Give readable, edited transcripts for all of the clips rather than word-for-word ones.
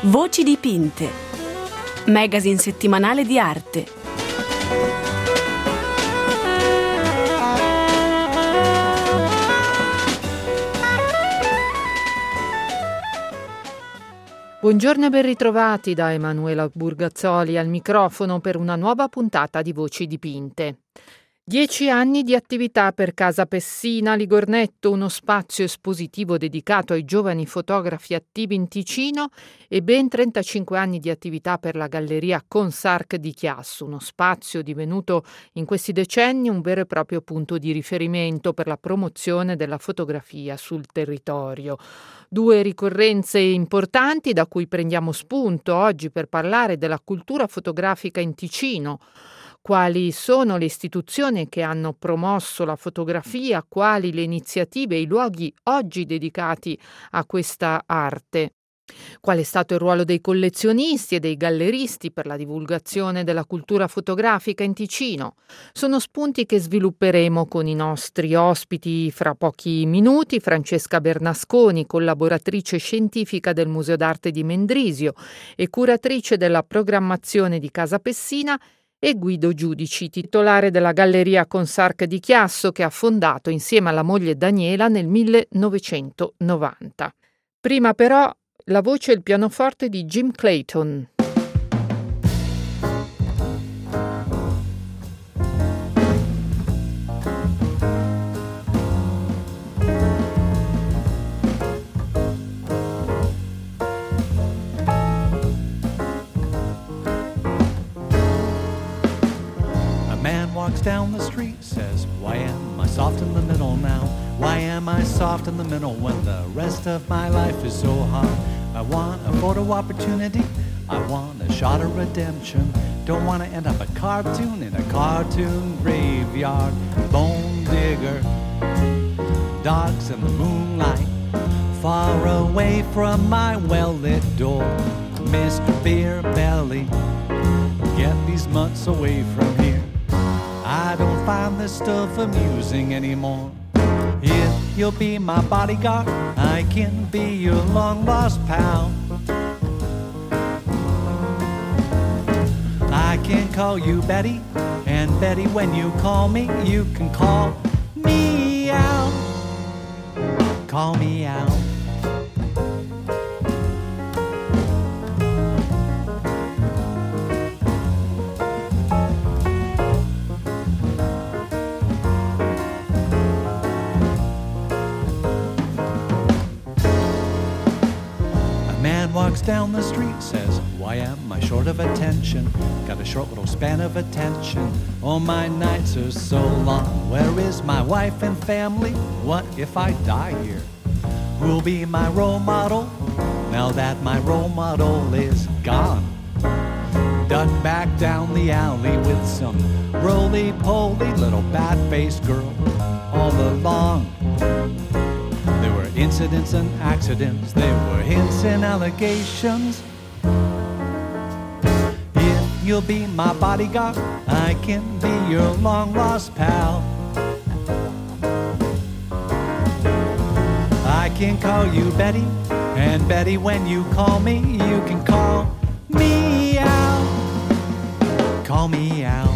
Voci dipinte. Magazine settimanale di arte. Buongiorno e ben ritrovati da Emanuela Burgazzoli al microfono per una nuova puntata di Voci dipinte. 10 anni di attività per Casa Pessina Ligornetto, uno spazio espositivo dedicato ai giovani fotografi attivi in Ticino, e ben 35 anni di attività per la Galleria Consarc di Chiasso, uno spazio divenuto in questi decenni un vero e proprio punto di riferimento per la promozione della fotografia sul territorio. 2 ricorrenze importanti da cui prendiamo spunto oggi per parlare della cultura fotografica in Ticino. Quali sono le istituzioni che hanno promosso la fotografia, quali le iniziative e i luoghi oggi dedicati a questa arte. Qual è stato il ruolo dei collezionisti e dei galleristi per la divulgazione della cultura fotografica in Ticino? Sono spunti che svilupperemo con i nostri ospiti fra pochi minuti. Francesca Bernasconi, collaboratrice scientifica del Museo d'Arte di Mendrisio e curatrice della programmazione di Casa Pessina, e Guido Giudici, titolare della Galleria Consarc di Chiasso, che ha fondato insieme alla moglie Daniela nel 1990. Prima però la voce e il pianoforte di Jim Clayton. Walks down the street, says, why am I soft in the middle now? Why am I soft in the middle when the rest of my life is so hard? I want a photo opportunity, I want a shot of redemption. Don't want to end up a cartoon in a cartoon graveyard. Bone digger, dogs in the moonlight, far away from my well-lit door. Mr. Beer Belly, get these mutts away from here. I don't find this stuff amusing anymore. If you'll be my bodyguard, I can be your long-lost pal. I can call you Betty, and Betty, when you call me, you can call me out. Call me out. Walks down the street, says, why am I short of attention? Got a short little span of attention. Oh, my nights are so long. Where is my wife and family? What if I die here? Who'll be my role model now that my role model is gone? Duck back down the alley with some roly-poly little bat-faced girl all along. There were incidents and accidents, there were hints and allegations. If you'll be my bodyguard, I can be your long-lost pal. I can call you Betty, and Betty, when you call me, you can call me out. Call me out.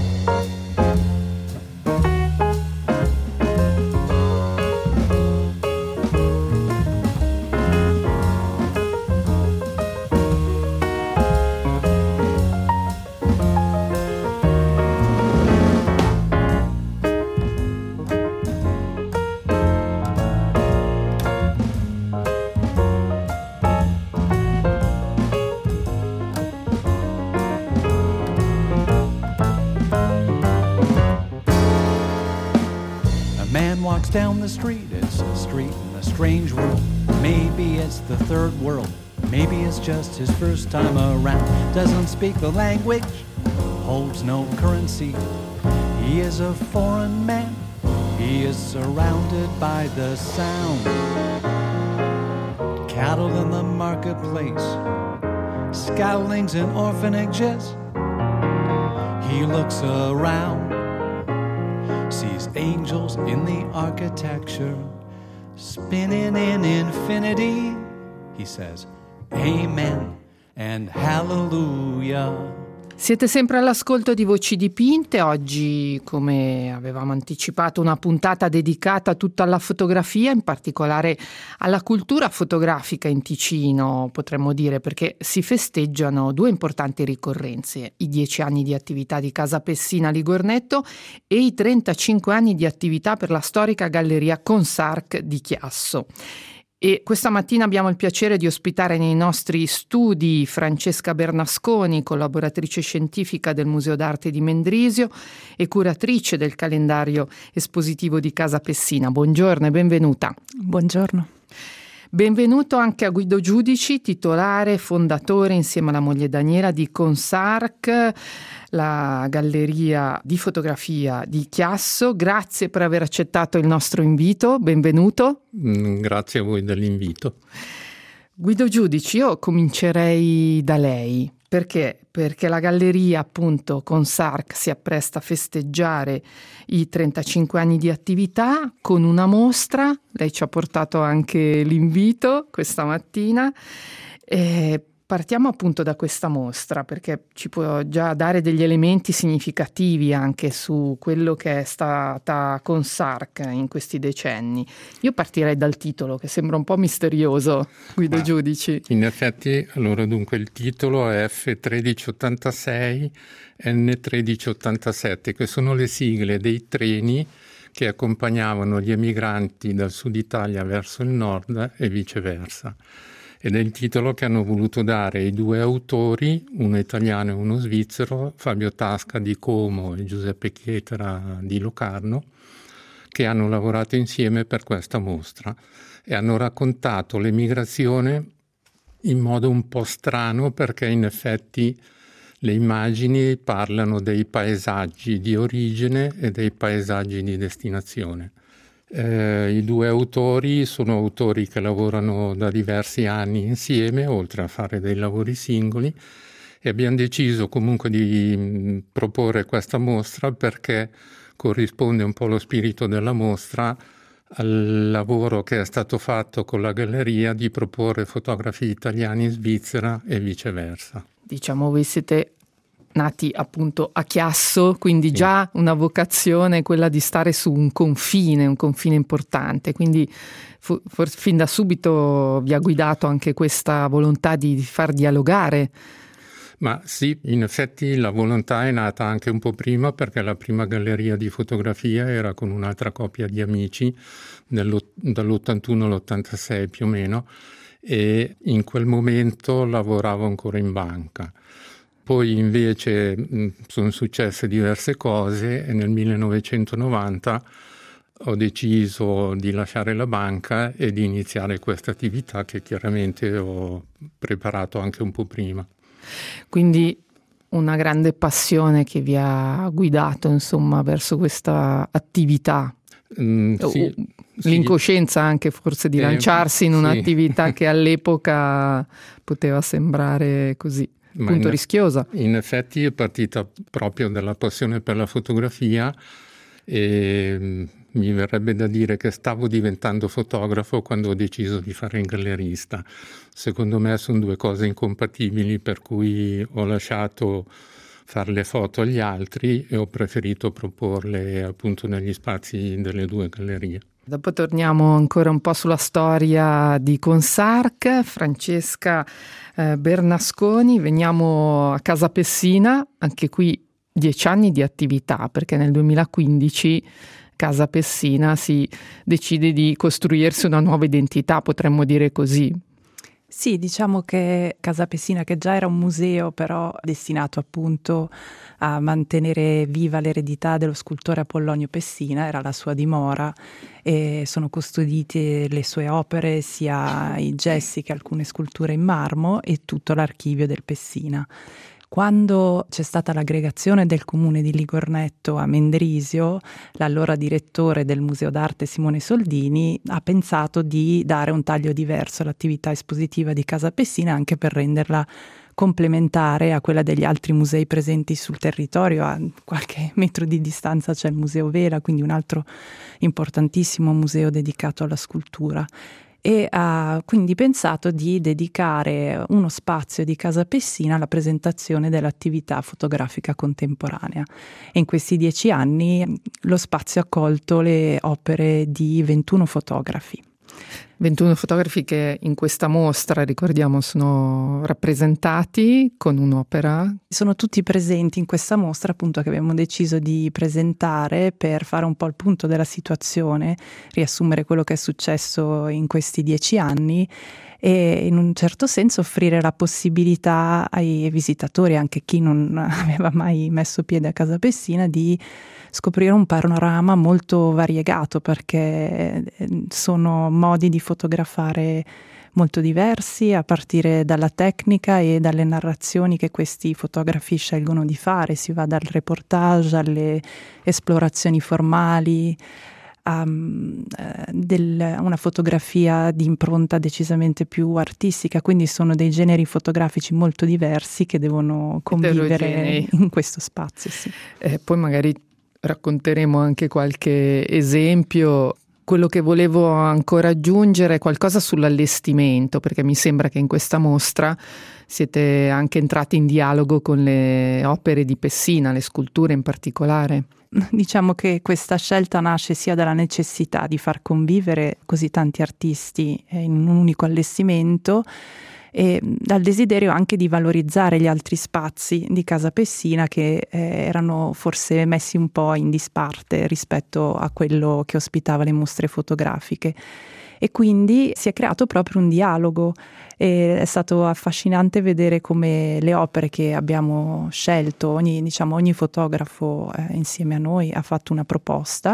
Walks down the street, it's a street in a strange world. Maybe it's the third world, maybe it's just his first time around. Doesn't speak the language, holds no currency. He is a foreign man, he is surrounded by the sound. Cattle in the marketplace, scatterlings in orphanages. He looks around, sees angels in the architecture, spinning in infinity. He says, Amen. and hallelujah. Siete sempre all'ascolto di Voci Dipinte. Oggi, come avevamo anticipato, una puntata dedicata tutta alla fotografia, in particolare alla cultura fotografica in Ticino, potremmo dire, perché si festeggiano due importanti ricorrenze: i 10 anni di attività di Casa Pessina Ligornetto e i 35 anni di attività per la storica galleria Consarc di Chiasso. E questa mattina abbiamo il piacere di ospitare nei nostri studi Francesca Bernasconi, collaboratrice scientifica del Museo d'Arte di Mendrisio e curatrice del calendario espositivo di Casa Pessina. Buongiorno e benvenuta. Buongiorno. Benvenuto anche a Guido Giudici, titolare e fondatore insieme alla moglie Daniela di Consarc, la galleria di fotografia di Chiasso. Grazie per aver accettato il nostro invito, benvenuto. Grazie a voi dell'invito. Guido Giudici, io comincerei da lei. Perché? Perché la galleria, appunto, Consarc si appresta a festeggiare i 35 anni di attività con una mostra. Lei ci ha portato anche l'invito questa mattina. Partiamo appunto da questa mostra, perché ci può già dare degli elementi significativi anche su quello che è stata Consarc in questi decenni. Io partirei dal titolo, che sembra un po' misterioso, Guido Giudici. In effetti, allora dunque il titolo è F1386 N1387, che sono le sigle dei treni che accompagnavano gli emigranti dal sud Italia verso il nord e viceversa. Ed è il titolo che hanno voluto dare ai due autori, uno italiano e uno svizzero, Fabio Tasca di Como e Giuseppe Chietera di Locarno, che hanno lavorato insieme per questa mostra e hanno raccontato l'emigrazione in modo un po' strano, perché in effetti le immagini parlano dei paesaggi di origine e dei paesaggi di destinazione. I due autori sono autori che lavorano da diversi anni insieme, oltre a fare dei lavori singoli, e abbiamo deciso comunque di proporre questa mostra perché corrisponde un po' lo spirito della mostra al lavoro che è stato fatto con la galleria di proporre fotografi italiani in Svizzera e viceversa. Diciamo, voi siete nati appunto a Chiasso, quindi già una vocazione, quella di stare su un confine importante, quindi fin da subito vi ha guidato anche questa volontà di far dialogare. Ma sì, in effetti la volontà è nata anche un po' prima, perché la prima galleria di fotografia era con un'altra coppia di amici dall'81 all'86 più o meno, e in quel momento lavoravo ancora in banca. Poi invece sono successe diverse cose e nel 1990 ho deciso di lasciare la banca e di iniziare questa attività che chiaramente ho preparato anche un po' prima. Quindi una grande passione che vi ha guidato, insomma, verso questa attività. Sì, l'incoscienza anche forse di lanciarsi in un'attività che all'epoca poteva sembrare così. Appunto rischiosa. In effetti è partita proprio dalla passione per la fotografia e mi verrebbe da dire che stavo diventando fotografo quando ho deciso di fare il gallerista. Secondo me sono due cose incompatibili, per cui ho lasciato fare le foto agli altri e ho preferito proporle appunto negli spazi delle due gallerie. Dopo torniamo ancora un po' sulla storia di Consarc. Francesca Bernasconi, veniamo a Casa Pessina, anche qui 10 anni di attività, perché nel 2015 Casa Pessina si decide di costruirsi una nuova identità, potremmo dire così. Sì, diciamo che Casa Pessina, che già era un museo, però destinato appunto a mantenere viva l'eredità dello scultore Apollonio Pessina, era la sua dimora e sono custodite le sue opere, sia i gessi che alcune sculture in marmo e tutto l'archivio del Pessina. Quando c'è stata l'aggregazione del comune di Ligornetto a Mendrisio, l'allora direttore del Museo d'Arte Simone Soldini ha pensato di dare un taglio diverso all'attività espositiva di Casa Pessina, anche per renderla complementare a quella degli altri musei presenti sul territorio. A qualche metro di distanza c'è il Museo Vela, quindi un altro importantissimo museo dedicato alla scultura. e ha quindi pensato di dedicare uno spazio di Casa Pessina alla presentazione dell'attività fotografica contemporanea. E in questi 10 anni lo spazio ha accolto le opere di 21 fotografi. 21 fotografi che in questa mostra, ricordiamo, sono rappresentati con un'opera. Sono tutti presenti in questa mostra, appunto, che abbiamo deciso di presentare per fare un po' il punto della situazione, riassumere quello che è successo in questi 10 anni e in un certo senso offrire la possibilità ai visitatori, anche chi non aveva mai messo piede a Casa Pessina, di scoprire un panorama molto variegato, perché sono modi di fotografare molto diversi, a partire dalla tecnica e dalle narrazioni che questi fotografi scelgono di fare. Si va dal reportage alle esplorazioni formali, a una fotografia di impronta decisamente più artistica, quindi sono dei generi fotografici molto diversi che devono convivere in questo spazio. Sì. Poi magari racconteremo anche qualche esempio. Quello che volevo ancora aggiungere è qualcosa sull'allestimento, perché mi sembra che in questa mostra siete anche entrati in dialogo con le opere di Pessina, le sculture in particolare. Diciamo che questa scelta nasce sia dalla necessità di far convivere così tanti artisti in un unico allestimento, e dal desiderio anche di valorizzare gli altri spazi di Casa Pessina che erano forse messi un po' in disparte rispetto a quello che ospitava le mostre fotografiche. E quindi si è creato proprio un dialogo e è stato affascinante vedere come le opere che abbiamo scelto, ogni fotografo insieme a noi ha fatto una proposta,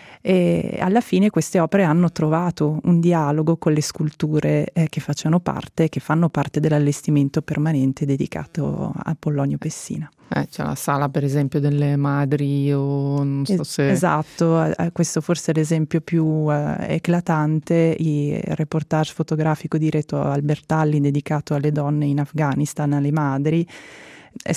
e alla fine queste opere hanno trovato un dialogo con le sculture che fanno parte dell'allestimento permanente dedicato a Pollonio Pessina. C'è la sala per esempio delle madri, o non so se... Esatto, questo forse è l'esempio più eclatante, il reportage fotografico diretto a Albertalli dedicato alle donne in Afghanistan, alle madri. È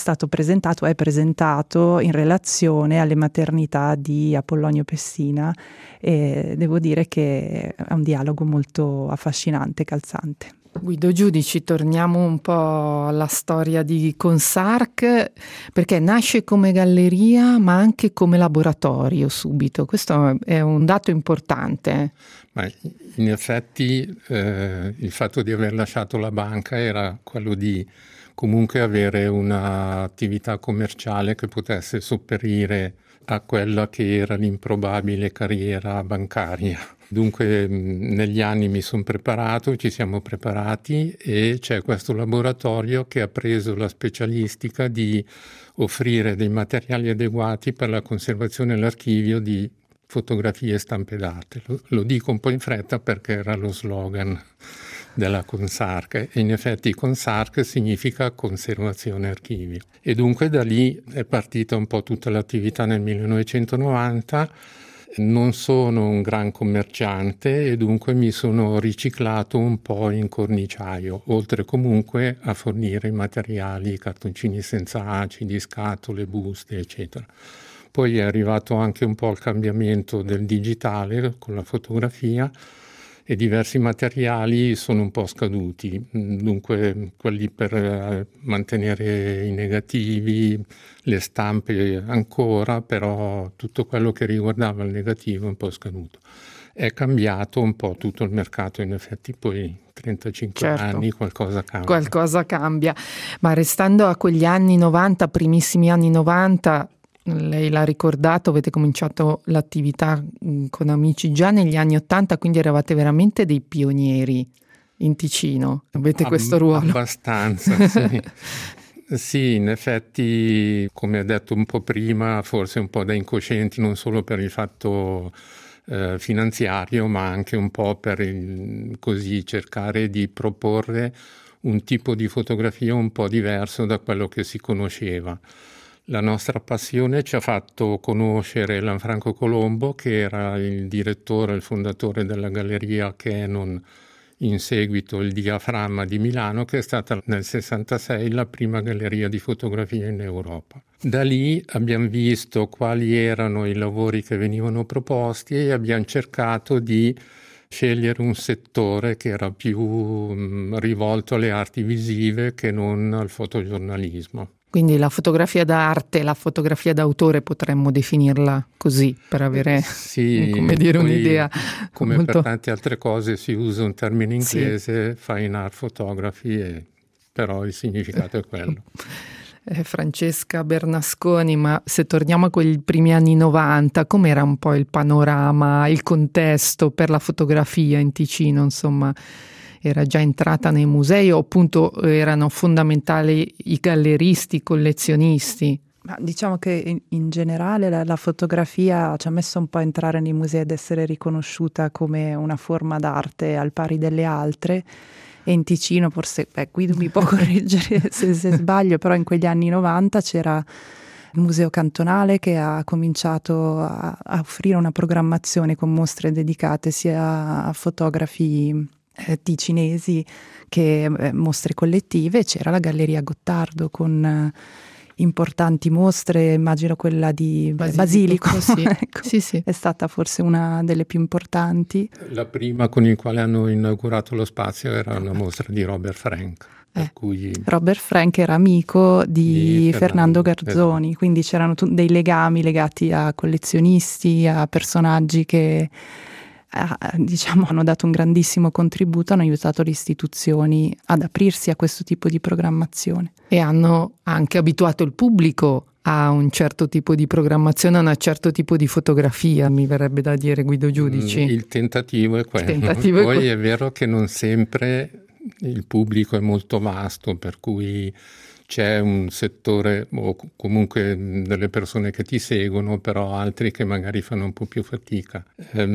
presentato in relazione alle maternità di Apollonio Pessina, e devo dire che è un dialogo molto affascinante, calzante. Guido Giudici, torniamo un po' alla storia di Consarc, perché nasce come galleria ma anche come laboratorio subito. Questo è un dato importante. Ma in effetti il fatto di aver lasciato la banca era quello di comunque avere un'attività commerciale che potesse sopperire a quella che era l'improbabile carriera bancaria. Dunque negli anni ci siamo preparati, e c'è questo laboratorio che ha preso la specialistica di offrire dei materiali adeguati per la conservazione e l'archivio di fotografie stampe date. Lo dico un po' in fretta perché era lo slogan della Consarc, e in effetti Consarc significa conservazione archivio. E dunque da lì è partita un po' tutta l'attività nel 1990. Non sono un gran commerciante e dunque mi sono riciclato un po' in corniciaio, oltre comunque a fornire i materiali, cartoncini senza acidi, scatole, buste, eccetera. Poi è arrivato anche un po' il cambiamento del digitale con la fotografia, e diversi materiali sono un po' scaduti, dunque quelli per mantenere i negativi, le stampe ancora, però tutto quello che riguardava il negativo è un po' scaduto. È cambiato un po' tutto il mercato, in effetti poi 35 anni qualcosa cambia. Qualcosa cambia, ma restando a quegli anni 90, primissimi anni 90, lei l'ha ricordato, avete cominciato l'attività con amici già negli anni 80, quindi eravate veramente dei pionieri in Ticino. Avete questo ruolo? Abbastanza, sì. Sì, in effetti, come ho detto un po' prima, forse un po' da incoscienti, non solo per il fatto finanziario, ma anche un po' per così cercare di proporre un tipo di fotografia un po' diverso da quello che si conosceva. La nostra passione ci ha fatto conoscere Lanfranco Colombo, che era il direttore e il fondatore della galleria Canon, in seguito il Diaframma di Milano, che è stata nel 66 la prima galleria di fotografia in Europa. Da lì abbiamo visto quali erano i lavori che venivano proposti e abbiamo cercato di scegliere un settore che era più rivolto alle arti visive che non al fotogiornalismo. Quindi la fotografia d'arte, la fotografia d'autore potremmo definirla così per avere come dire, un'idea. Come molto... per tante altre cose si usa un termine inglese, fine art photography, però il significato è quello. Francesca Bernasconi, ma se torniamo a quei primi anni 90, com'era un po' il panorama, il contesto per la fotografia in Ticino, insomma? Era già entrata nei musei o appunto erano fondamentali i galleristi, i collezionisti? Ma diciamo che in generale la fotografia ci ha messo un po' a entrare nei musei ed essere riconosciuta come una forma d'arte al pari delle altre. E in Ticino, forse, Guido mi può correggere se sbaglio, però in quegli anni 90 c'era il Museo Cantonale che ha cominciato a offrire una programmazione con mostre dedicate sia a fotografi ticinesi che mostre collettive. C'era la Galleria Gottardo con importanti mostre, immagino quella di Basilico. Sì. Ecco, sì. È stata forse una delle più importanti. La prima con il quale hanno inaugurato lo spazio era una mostra di Robert Frank. Cui... Robert Frank era amico di Fernando Garzoni, quindi c'erano dei legami legati a collezionisti, a personaggi che hanno dato un grandissimo contributo, hanno aiutato le istituzioni ad aprirsi a questo tipo di programmazione. E hanno anche abituato il pubblico a un certo tipo di programmazione, a un certo tipo di fotografia, mi verrebbe da dire, Guido Giudici. Il tentativo è quello. Poi è vero che non sempre il pubblico è molto vasto, per cui c'è un settore o comunque delle persone che ti seguono, però altri che magari fanno un po' più fatica.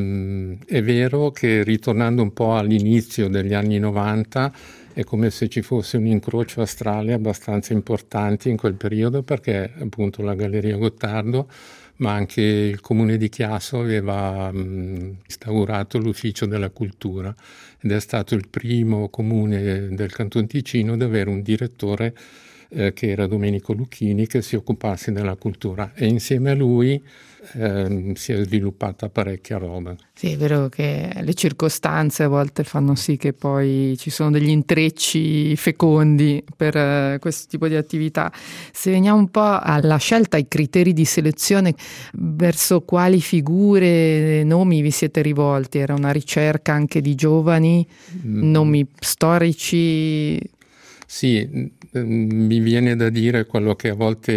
È vero che ritornando un po' all'inizio degli anni 90 è come se ci fosse un incrocio astrale abbastanza importante in quel periodo, perché appunto la Galleria Gottardo, ma anche il comune di Chiasso aveva instaurato l'Ufficio della Cultura ed è stato il primo comune del Canton Ticino ad avere un direttore che era Domenico Lucchini, che si occupasse della cultura, e insieme a lui si è sviluppata parecchia roba. Sì, è vero che le circostanze a volte fanno sì che poi ci sono degli intrecci fecondi per questo tipo di attività. Se veniamo un po' alla scelta, ai criteri di selezione, verso quali figure, nomi vi siete rivolti? Era una ricerca anche di giovani, nomi storici? Sì, mi viene da dire quello che a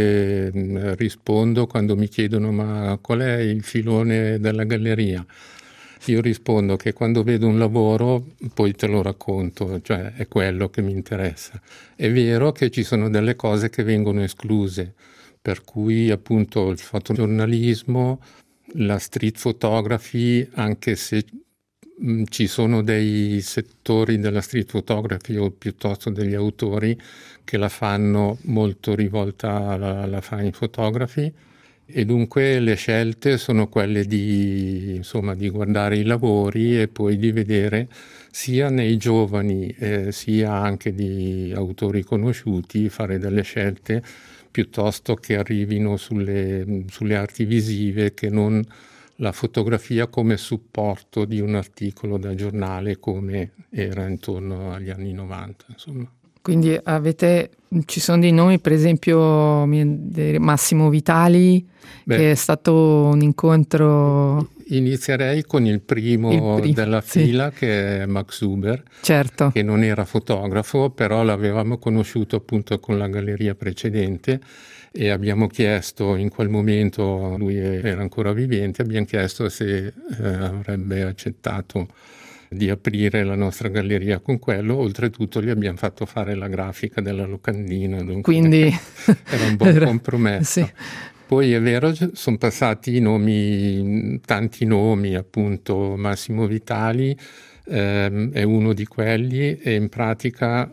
volte rispondo quando mi chiedono ma qual è il filone della galleria? Io rispondo che quando vedo un lavoro poi te lo racconto, cioè è quello che mi interessa. È vero che ci sono delle cose che vengono escluse, per cui appunto il fotogiornalismo, la street photography, anche se ci sono dei settori della street photography o piuttosto degli autori che la fanno molto rivolta alla fine photography, e dunque le scelte sono quelle di guardare i lavori e poi di vedere sia nei giovani sia anche di autori conosciuti, fare delle scelte piuttosto che arrivino sulle arti visive che non la fotografia come supporto di un articolo da giornale come era intorno agli anni 90, insomma. Quindi ci sono dei nomi, per esempio Massimo Vitali, che è stato un incontro... Inizierei con il primo della fila, che è Max Huber, certo, che non era fotografo, però l'avevamo conosciuto appunto con la galleria precedente, e abbiamo chiesto in quel momento, lui era ancora vivente, abbiamo chiesto se avrebbe accettato di aprire la nostra galleria con quello. Oltretutto gli abbiamo fatto fare la grafica della locandina, dunque quindi era un buon compromesso. Sì. Poi è vero, sono passati tanti nomi, appunto Massimo Vitali è uno di quelli, e in pratica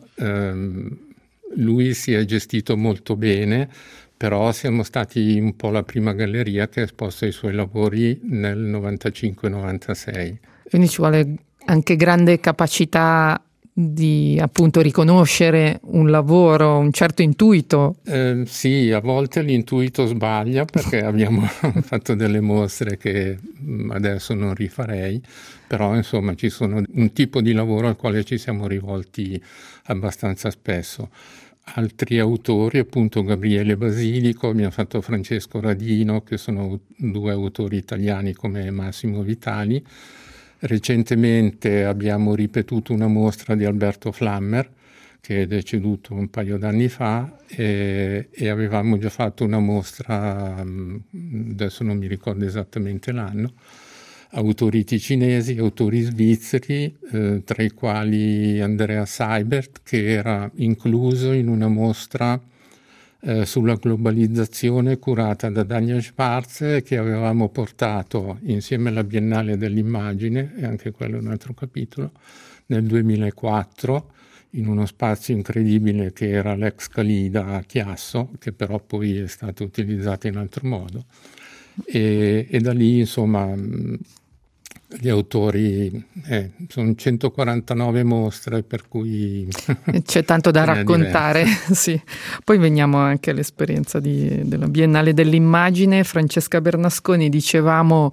lui si è gestito molto bene, però siamo stati un po' la prima galleria che ha esposto i suoi lavori nel 95-96. Quindi ci vuole anche grande capacità di appunto riconoscere un lavoro, un certo intuito. Sì, a volte l'intuito sbaglia perché abbiamo fatto delle mostre che adesso non rifarei, però insomma ci sono un tipo di lavoro al quale ci siamo rivolti abbastanza spesso. Altri autori, appunto Gabriele Basilico, abbiamo fatto Francesco Radino, che sono due autori italiani come Massimo Vitali. Recentemente abbiamo ripetuto una mostra di Alberto Flammer, che è deceduto un paio d'anni fa, e avevamo già fatto una mostra, adesso non mi ricordo esattamente l'anno, autori ticinesi, autori svizzeri, tra i quali Andrea Seibert, che era incluso in una mostra sulla globalizzazione curata da Daniel Schwarz, che avevamo portato insieme alla Biennale dell'Immagine, e anche quello è un altro capitolo, nel 2004 in uno spazio incredibile che era l'ex Calida a Chiasso, che però poi è stato utilizzato in altro modo, e da lì insomma gli autori sono 149 mostre, per cui c'è tanto da raccontare. Sì. Poi veniamo anche all'esperienza della Biennale dell'Immagine. Francesca Bernasconi, dicevamo,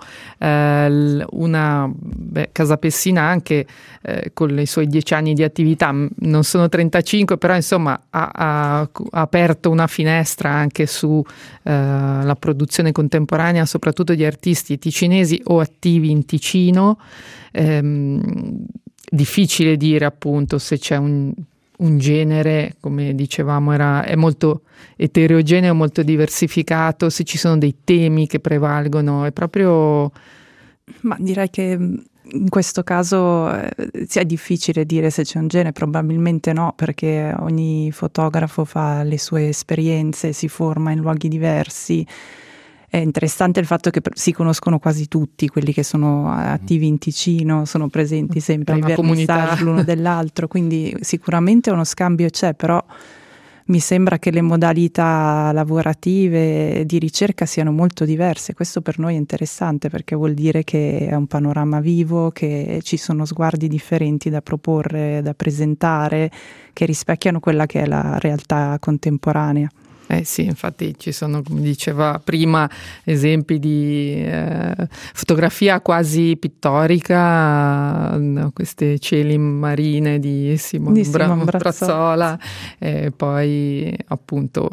Casa Pessina anche con i suoi 10 anni di attività, non sono 35, però insomma ha aperto una finestra anche su la produzione contemporanea, soprattutto di artisti ticinesi o attivi in Ticino. Difficile dire appunto se c'è un genere, come dicevamo è molto eterogeneo, molto diversificato, se ci sono dei temi che prevalgono, è proprio... Ma direi che in questo caso è difficile dire se c'è un genere, probabilmente no, perché ogni fotografo fa le sue esperienze, si forma in luoghi diversi. È interessante il fatto che si conoscono quasi tutti quelli che sono attivi in Ticino, sono presenti sempre ai vernissage l'uno dell'altro, quindi sicuramente uno scambio c'è, però mi sembra che le modalità lavorative di ricerca siano molto diverse. Questo per noi è interessante perché vuol dire che è un panorama vivo, che ci sono sguardi differenti da proporre, da presentare, che rispecchiano quella che è la realtà contemporanea. Sì, infatti ci sono, come diceva prima, esempi di fotografia quasi pittorica, queste cieli marine di Simon Brazzola, poi appunto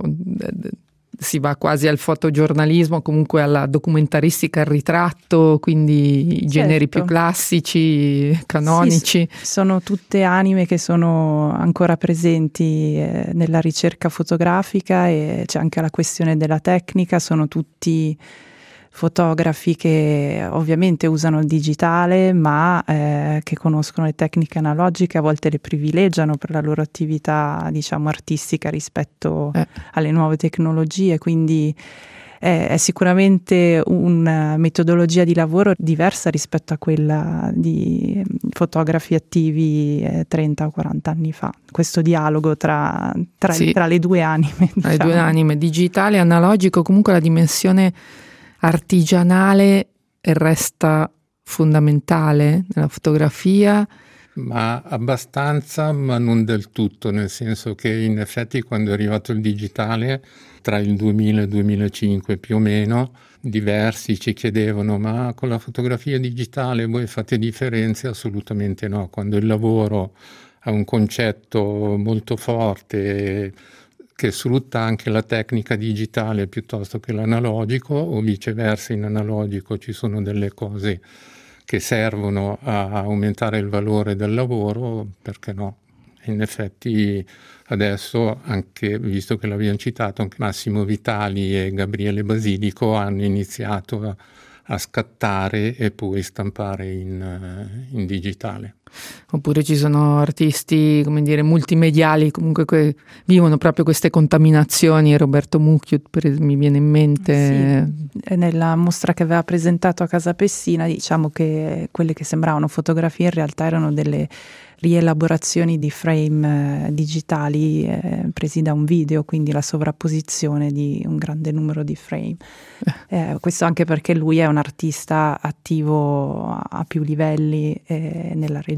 si va quasi al fotogiornalismo, comunque alla documentaristica, al ritratto, quindi i generi più classici, canonici. Sì, sono tutte anime che sono ancora presenti nella ricerca fotografica, e c'è anche la questione della tecnica. Sono tutti fotografi che ovviamente usano il digitale, ma che conoscono le tecniche analogiche, a volte le privilegiano per la loro attività, diciamo, artistica rispetto alle nuove tecnologie, quindi è sicuramente una metodologia di lavoro diversa rispetto a quella di fotografi attivi 30 o 40 anni fa. Questo dialogo tra le due anime. Diciamo. Le due anime, digitale e analogico, comunque la dimensione artigianale resta fondamentale nella fotografia? Ma abbastanza, ma non del tutto, nel senso che in effetti quando è arrivato il digitale, tra il 2000 e il 2005 più o meno, diversi ci chiedevano: ma con la fotografia digitale voi fate differenze? Assolutamente no. Quando il lavoro ha un concetto molto forte che sfrutta anche la tecnica digitale piuttosto che l'analogico, o viceversa, in analogico ci sono delle cose che servono a aumentare il valore del lavoro, perché no? In effetti adesso, anche visto che l'abbiamo citato, anche Massimo Vitali e Gabriele Basilico hanno iniziato a scattare e poi stampare in digitale. Oppure ci sono artisti, come dire, multimediali, comunque che vivono proprio queste contaminazioni. Roberto Mucchiut mi viene in mente. Sì. Nella mostra che aveva presentato a Casa Pessina, diciamo che quelle che sembravano fotografie in realtà erano delle rielaborazioni di frame digitali presi da un video, quindi la sovrapposizione di un grande numero di frame. Questo anche perché lui è un artista attivo a più livelli nella regione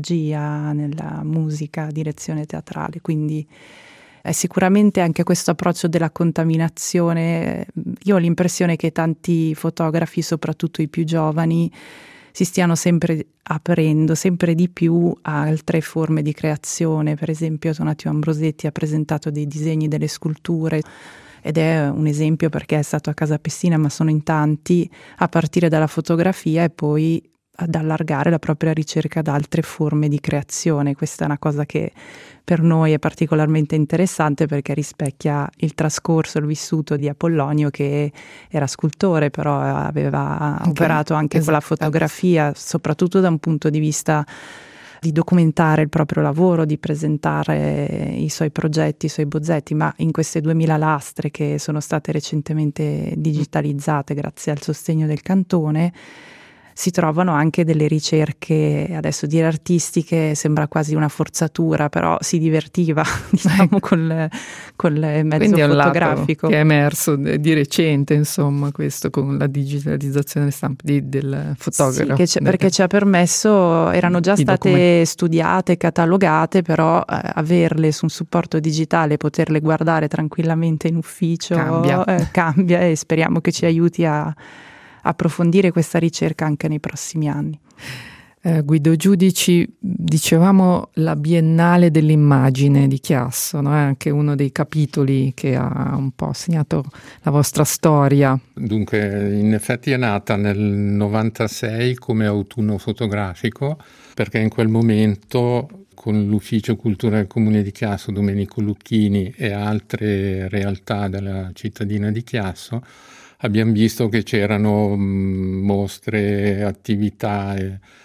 regia, nella musica, direzione teatrale, quindi è sicuramente anche questo approccio della contaminazione. Io ho l'impressione che tanti fotografi, soprattutto i più giovani, si stiano sempre aprendo sempre di più a altre forme di creazione. Per esempio Tonatiuh Ambrosetti ha presentato dei disegni, delle sculture, ed è un esempio perché è stato a Casa Pessina, ma sono in tanti, a partire dalla fotografia e poi ad allargare la propria ricerca ad altre forme di creazione. Questa è una cosa che per noi è particolarmente interessante perché rispecchia il trascorso, il vissuto di Apollonio, che era scultore, però aveva operato anche con la fotografia, soprattutto da un punto di vista di documentare il proprio lavoro, di presentare i suoi progetti, i suoi bozzetti, ma in queste 2000 lastre che sono state recentemente digitalizzate grazie al sostegno del Cantone, si trovano anche delle ricerche, adesso dire artistiche sembra quasi una forzatura, però si divertiva, diciamo, col mezzo quindi fotografico. Che è emerso di recente, insomma, questo con la digitalizzazione delle stampe del fotografo. Sì, perché ci ha permesso, erano già state studiate, catalogate, però averle su un supporto digitale, poterle guardare tranquillamente in ufficio cambia e speriamo che ci aiuti a approfondire questa ricerca anche nei prossimi anni. Guido Giudici, dicevamo la Biennale dell'immagine di Chiasso, no? È anche uno dei capitoli che ha un po' segnato la vostra storia. Dunque, in effetti è nata nel 96 come autunno fotografico, perché in quel momento con l'Ufficio Cultura del Comune di Chiasso, Domenico Lucchini e altre realtà della cittadina di Chiasso, abbiamo visto che c'erano mostre, attività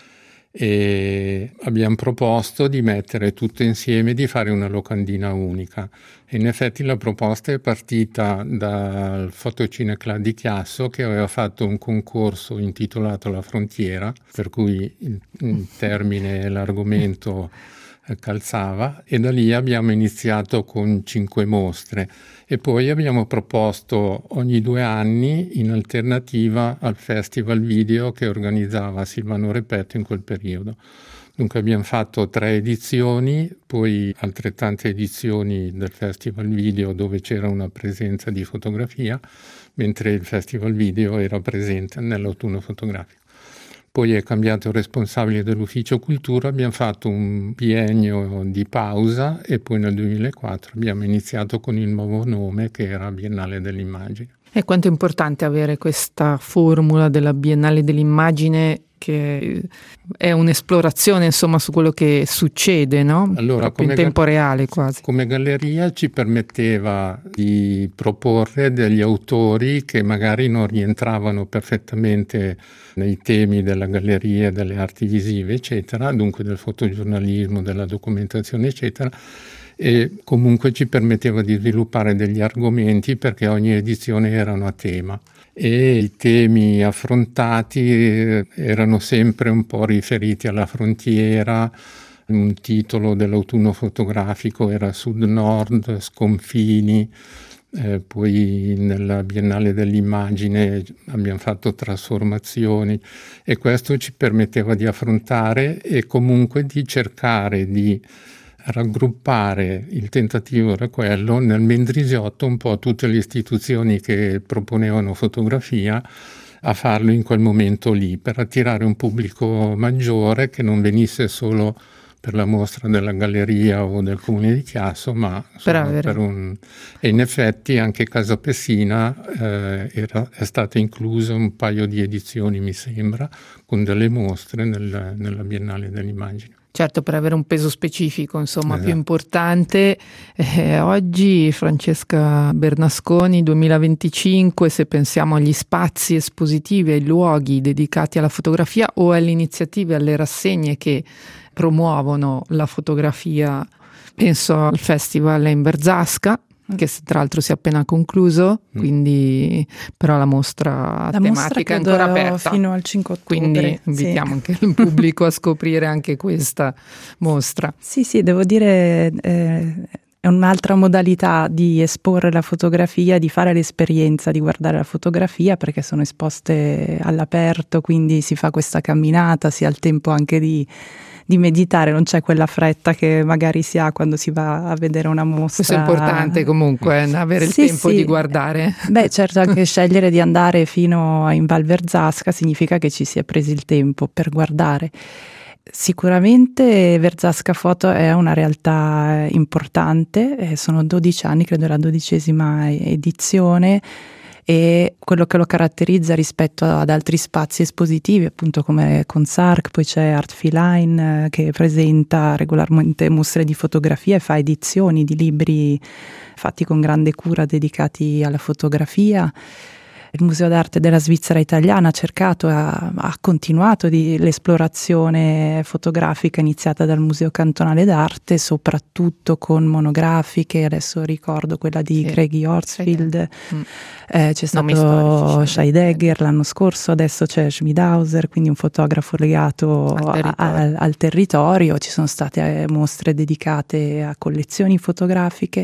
e abbiamo proposto di mettere tutto insieme, di fare una locandina unica. E in effetti la proposta è partita dal Fotocineclub di Chiasso, che aveva fatto un concorso intitolato La Frontiera, per cui il termine e l'argomento calzava, e da lì abbiamo iniziato con 5 mostre e poi abbiamo proposto ogni 2 anni in alternativa al Festival Video che organizzava Silvano Repetto in quel periodo. Dunque abbiamo fatto 3 edizioni, poi altrettante edizioni del Festival Video dove c'era una presenza di fotografia, mentre il Festival Video era presente nell'autunno fotografico. Poi è cambiato il responsabile dell'Ufficio Cultura, abbiamo fatto un biennio di pausa e poi nel 2004 abbiamo iniziato con il nuovo nome che era Biennale dell'immagine. E quanto è importante avere questa formula della Biennale dell'immagine, che è un'esplorazione, insomma, su quello che succede, no? Allora, in tempo reale quasi. Come galleria ci permetteva di proporre degli autori che magari non rientravano perfettamente nei temi della galleria, delle arti visive, eccetera, dunque del fotogiornalismo, della documentazione, eccetera, e comunque ci permetteva di sviluppare degli argomenti perché ogni edizione erano a tema. E i temi affrontati erano sempre un po' riferiti alla frontiera. Un titolo dell'autunno fotografico era Sud-Nord, sconfini, poi nella Biennale dell'immagine abbiamo fatto trasformazioni e questo ci permetteva di affrontare e comunque di cercare di raggruppare, il tentativo era quello, nel Mendrisiotto un po' tutte le istituzioni che proponevano fotografia a farlo in quel momento lì, per attirare un pubblico maggiore che non venisse solo per la mostra della galleria o del Comune di Chiasso, ma e in effetti anche Casa Pessina è stata inclusa un paio di edizioni, mi sembra, con delle mostre nella Biennale dell'immagine. Certo, per avere un peso specifico, insomma, più importante. Oggi Francesca Bernasconi, 2025, se pensiamo agli spazi espositivi, ai luoghi dedicati alla fotografia o alle iniziative, alle rassegne che promuovono la fotografia, penso al Festival in Verzasca, che tra l'altro si è appena concluso, quindi però la mostra tematica è ancora aperta fino al 5 ottobre. Quindi invitiamo anche il pubblico a scoprire anche questa mostra. Sì, devo dire è un'altra modalità di esporre la fotografia, di fare l'esperienza di guardare la fotografia, perché sono esposte all'aperto, quindi si fa questa camminata, si ha il tempo anche di meditare, non c'è quella fretta che magari si ha quando si va a vedere una mostra. Questo è importante comunque, avere il tempo di guardare. Beh, certo, anche scegliere di andare fino in Val Verzasca significa che ci si è presi il tempo per guardare. Sicuramente Verzasca Foto è una realtà importante, sono 12 anni, credo la 12ª edizione, e quello che lo caratterizza rispetto ad altri spazi espositivi, appunto come con SARC, poi c'è Art Feline che presenta regolarmente mostre di fotografia e fa edizioni di libri fatti con grande cura dedicati alla fotografia. Il Museo d'Arte della Svizzera Italiana ha continuato l'esplorazione fotografica iniziata dal Museo Cantonale d'Arte, soprattutto con monografiche. Adesso ricordo quella di Craigie Horsfield, c'è stato Scheidegger l'anno scorso, adesso c'è Schmidhauser, quindi un fotografo legato al territorio. Ci sono state mostre dedicate a collezioni fotografiche.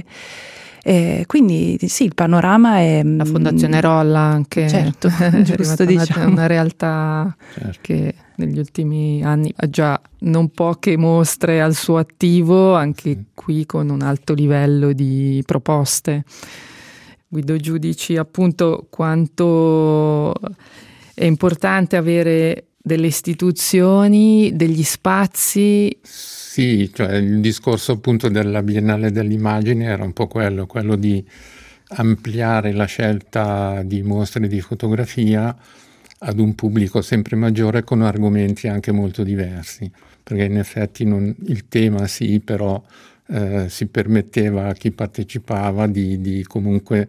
Quindi sì, il panorama è... La Fondazione Rolla anche, certo, giusto, diciamo. Una realtà che negli ultimi anni ha già non poche mostre al suo attivo, anche qui con un alto livello di proposte. Guido, giudici appunto quanto è importante avere delle istituzioni, degli spazi. Sì, cioè il discorso appunto della Biennale dell'Immagine era un po' quello di ampliare la scelta di mostre di fotografia ad un pubblico sempre maggiore con argomenti anche molto diversi, perché in effetti il tema sì, però si permetteva a chi partecipava di comunque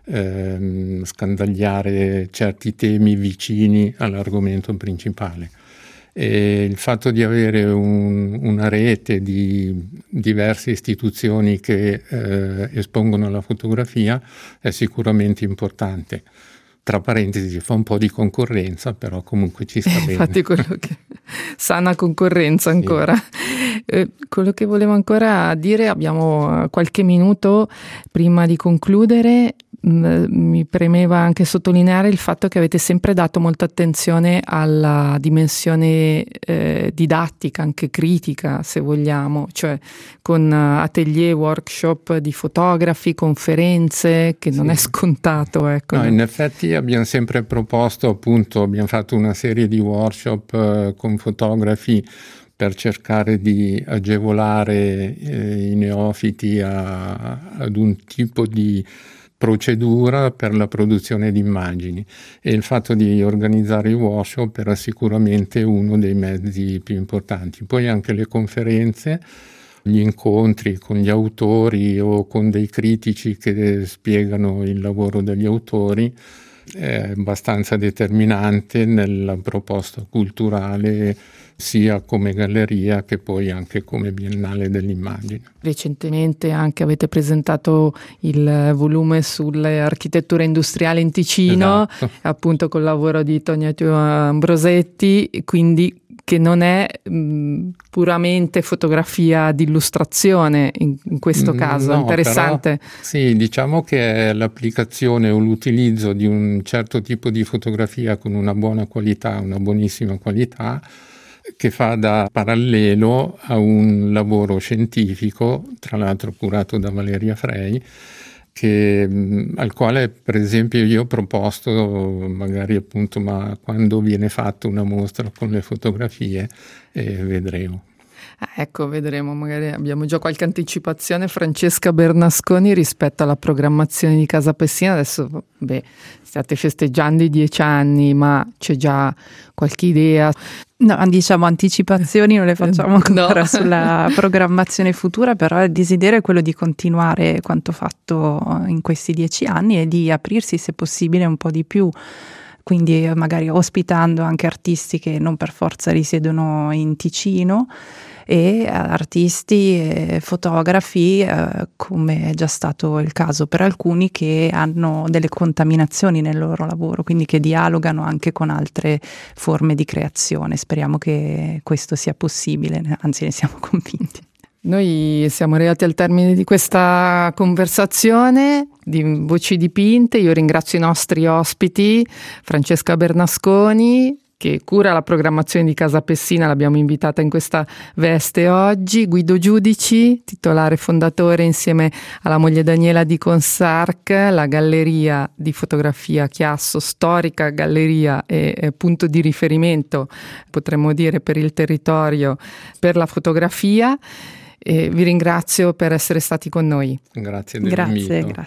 scandagliare certi temi vicini all'argomento principale. E il fatto di avere una rete di diverse istituzioni che espongono la fotografia è sicuramente importante. Tra parentesi fa un po' di concorrenza, però comunque ci sta bene. Infatti sana concorrenza ancora. Sì. Quello che volevo ancora dire, abbiamo qualche minuto prima di concludere. Mi premeva anche sottolineare il fatto che avete sempre dato molta attenzione alla dimensione didattica, anche critica se vogliamo, cioè con atelier, workshop di fotografi, conferenze, che non è scontato. Ecco. No, in effetti abbiamo sempre proposto, appunto, abbiamo fatto una serie di workshop con fotografi per cercare di agevolare i neofiti ad un tipo di procedura per la produzione di immagini, e il fatto di organizzare i workshop era sicuramente uno dei mezzi più importanti. Poi anche le conferenze, gli incontri con gli autori o con dei critici che spiegano il lavoro degli autori è abbastanza determinante nella proposta culturale, sia come galleria che poi anche come Biennale dell'Immagine. Recentemente anche avete presentato il volume sulle architetture industriali in Ticino, esatto, appunto col lavoro di Tonio Ambrosetti, quindi che non è puramente fotografia di illustrazione in questo caso, interessante. Però, sì, diciamo che è l'applicazione o l'utilizzo di un certo tipo di fotografia con una buona qualità, una buonissima qualità, che fa da parallelo a un lavoro scientifico, tra l'altro curato da Valeria Frey, al quale per esempio io ho proposto magari appunto, ma quando viene fatta una mostra con le fotografie, vedremo. Ecco, vedremo, magari abbiamo già qualche anticipazione. Francesca Bernasconi rispetto alla programmazione di Casa Pessina. Adesso state festeggiando i 10 anni, ma c'è già qualche idea? No, diciamo anticipazioni non le facciamo ancora sulla programmazione futura, però il desiderio è quello di continuare quanto fatto in questi 10 anni e di aprirsi se possibile un po' di più, quindi magari ospitando anche artisti che non per forza risiedono in Ticino, e artisti e fotografi, come è già stato il caso per alcuni, che hanno delle contaminazioni nel loro lavoro, quindi che dialogano anche con altre forme di creazione. Speriamo che questo sia possibile, anzi ne siamo convinti. Noi siamo arrivati al termine di questa conversazione di Voci dipinte. Io ringrazio i nostri ospiti, Francesca Bernasconi, che cura la programmazione di Casa Pessina, l'abbiamo invitata in questa veste oggi. Guido Giudici, titolare fondatore insieme alla moglie Daniela di Consarc, la galleria di fotografia Chiasso, storica galleria e punto di riferimento, potremmo dire, per il territorio, per la fotografia. E vi ringrazio per essere stati con noi. Grazie dell'invito. Grazie.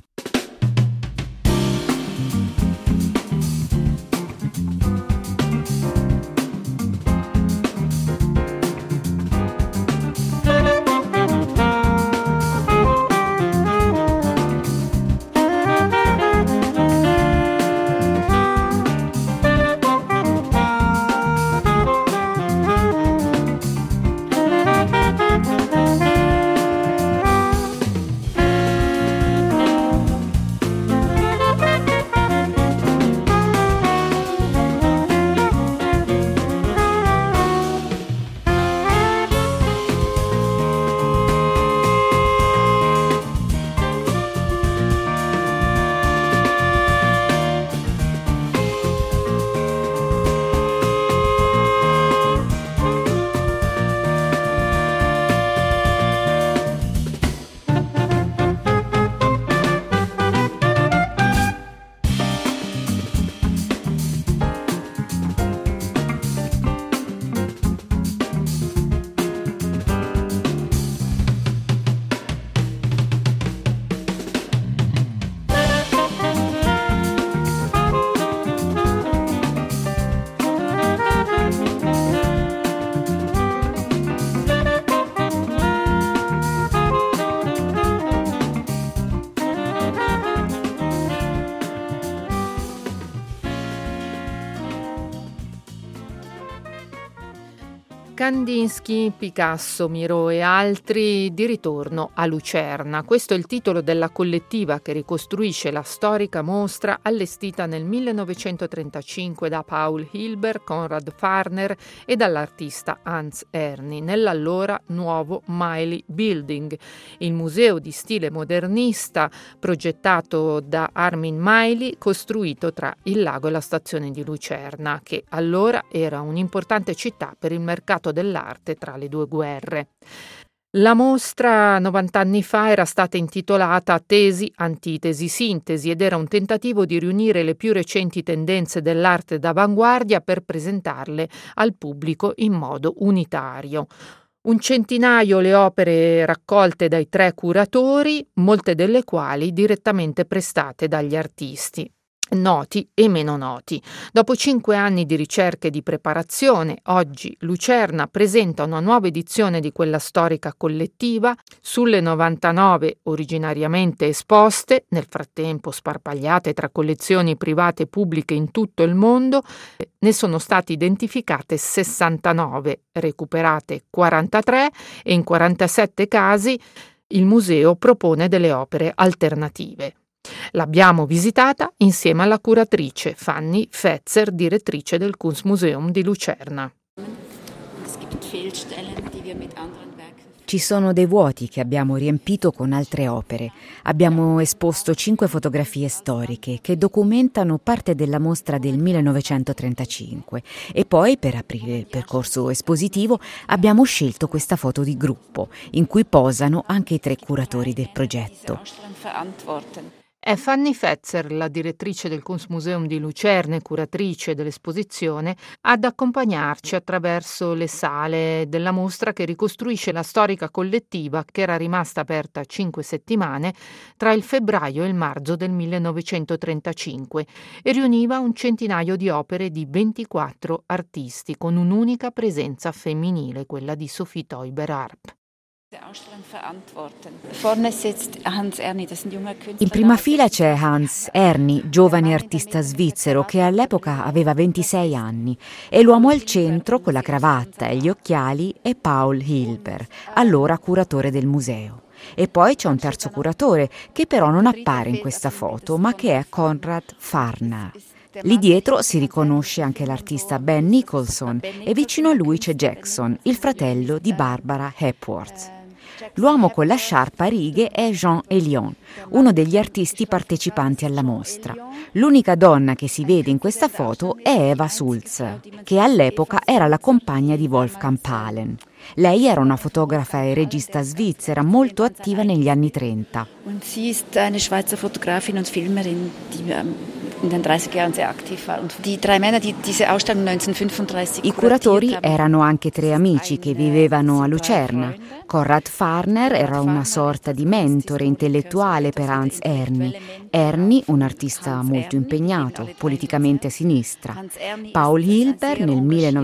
Kandinsky, Picasso, Miro e altri di ritorno a Lucerna. Questo è il titolo della collettiva che ricostruisce la storica mostra allestita nel 1935 da Paul Hilber, Konrad Farner e dall'artista Hans Erni nell'allora nuovo Miley Building, il museo di stile modernista progettato da Armin Miley, costruito tra il lago e la stazione di Lucerna, che allora era un'importante città per il mercato dell'arte tra le due guerre. La mostra 90 anni fa era stata intitolata Tesi, Antitesi, Sintesi ed era un tentativo di riunire le più recenti tendenze dell'arte d'avanguardia per presentarle al pubblico in modo unitario. Un centinaio le opere raccolte dai 3 curatori, molte delle quali direttamente prestate dagli artisti, noti e meno noti. Dopo 5 anni di ricerche e di preparazione, oggi Lucerna presenta una nuova edizione di quella storica collettiva. Sulle 99 originariamente esposte, nel frattempo sparpagliate tra collezioni private e pubbliche in tutto il mondo, ne sono state identificate 69, recuperate 43 e in 47 casi il museo propone delle opere alternative. L'abbiamo visitata insieme alla curatrice Fanny Fetzer, direttrice del Kunstmuseum di Lucerna. Ci sono dei vuoti che abbiamo riempito con altre opere. Abbiamo esposto 5 fotografie storiche che documentano parte della mostra del 1935 e poi, per aprire il percorso espositivo, abbiamo scelto questa foto di gruppo in cui posano anche i 3 curatori del progetto. È Fanny Fetzer, la direttrice del Kunstmuseum di Lucerna e curatrice dell'esposizione, ad accompagnarci attraverso le sale della mostra che ricostruisce la storica collettiva che era rimasta aperta 5 settimane tra il febbraio e il marzo del 1935 e riuniva un centinaio di opere di 24 artisti con un'unica presenza femminile, quella di Sophie Teuber-Arp. In prima fila c'è Hans Erni, giovane artista svizzero che all'epoca aveva 26 anni, e l'uomo al centro con la cravatta e gli occhiali è Paul Hilber, allora curatore del museo. E poi c'è un terzo curatore che però non appare in questa foto, ma che è Konrad Farner. Lì dietro si riconosce anche l'artista Ben Nicholson e vicino a lui c'è Jackson, il fratello di Barbara Hepworth. L'uomo con la sciarpa a righe è Jean Hélion, uno degli artisti partecipanti alla mostra. L'unica donna che si vede in questa foto è Eva Sulzer, che all'epoca era la compagna di Wolfgang Pahlen. Lei era una fotografa e regista svizzera molto attiva negli anni 30. Und sie ist eine Schweizer Fotografin und Filmerin, die in den 30er Jahren sehr aktiv war. Und die drei Männer, die diese Ausstellung 1935 I curatori erano anche tre amici che vivevano a Lucerna. Konrad Farner era una sorta di mentore intellettuale per Hans Erni. Erni, un artista molto impegnato, politicamente a sinistra. Paul Hilber, nel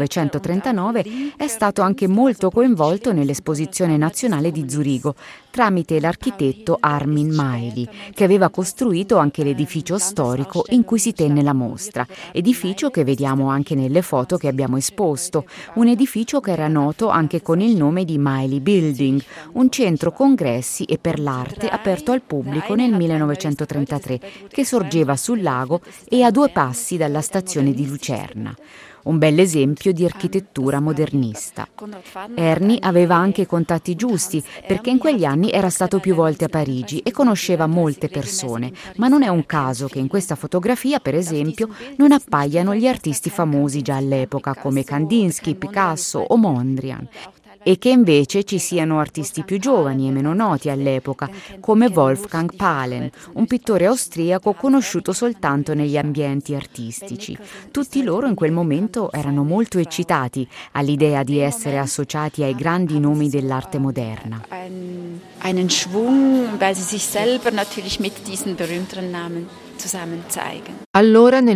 1939, è stato anche molto coinvolto nell'Esposizione Nazionale di Zurigo, tramite l'architetto Armin Maili, che aveva costruito anche l'edificio storico in cui si tenne la mostra, edificio che vediamo anche nelle foto che abbiamo esposto, un edificio che era noto anche con il nome di Maili Building, un centro congressi e per l'arte aperto al pubblico nel 1933, che sorgeva sul lago e a 2 passi dalla stazione di Lucerna. Un bell'esempio di architettura modernista. Erni aveva anche i contatti giusti, perché in quegli anni era stato più volte a Parigi e conosceva molte persone, ma non è un caso che in questa fotografia, per esempio, non appaiano gli artisti famosi già all'epoca come Kandinsky, Picasso o Mondrian, e che invece ci siano artisti più giovani e meno noti all'epoca, come Wolfgang Pahlen, un pittore austriaco conosciuto soltanto negli ambienti artistici. Tutti loro in quel momento erano molto eccitati all'idea di essere associati ai grandi nomi dell'arte moderna. Einen Schwung, weil sie sich selber natürlich mit diesen berühmteren Namen zusammen zeigen. Allora, nel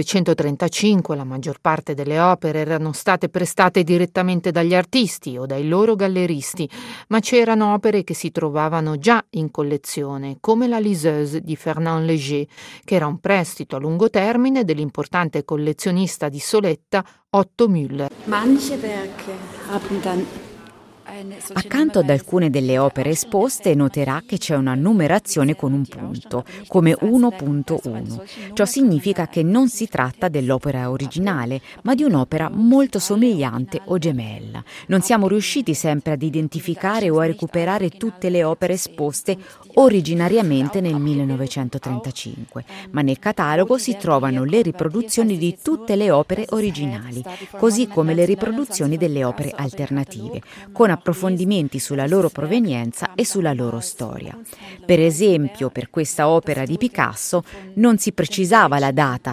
1935, la maggior parte delle opere erano state prestate direttamente dagli artisti o dai loro galleristi, ma c'erano opere che si trovavano già in collezione, come la Liseuse di Fernand Léger, che era un prestito a lungo termine dell'importante collezionista di Soletta Otto Müller. Manche Werke haben dann Accanto ad alcune delle opere esposte noterà che c'è una numerazione con un punto, come 1.1. Ciò significa che non si tratta dell'opera originale, ma di un'opera molto somigliante o gemella. Non siamo riusciti sempre ad identificare o a recuperare tutte le opere esposte originariamente nel 1935, ma nel catalogo si trovano le riproduzioni di tutte le opere originali, così come le riproduzioni delle opere alternative, con approfondimenti sulla loro provenienza e sulla loro storia. Per esempio, per questa opera di Picasso non si precisava la data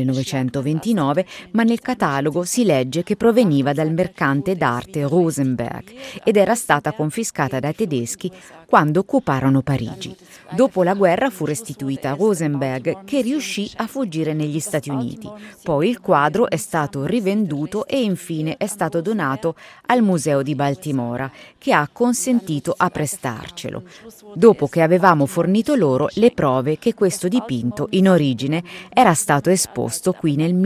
1929, ma nel catalogo si legge che proveniva dal mercante d'arte Rosenberg ed era stata confiscata dai tedeschi quando occuparono Parigi. Dopo la guerra fu restituita a Rosenberg, che riuscì a fuggire negli Stati Uniti. Poi il quadro è stato rivenduto e infine è stato donato al Museo di Baltimora, che ha consentito a prestarcelo, dopo che avevamo fornito loro le prove che questo dipinto in origine era stato esposto qui nel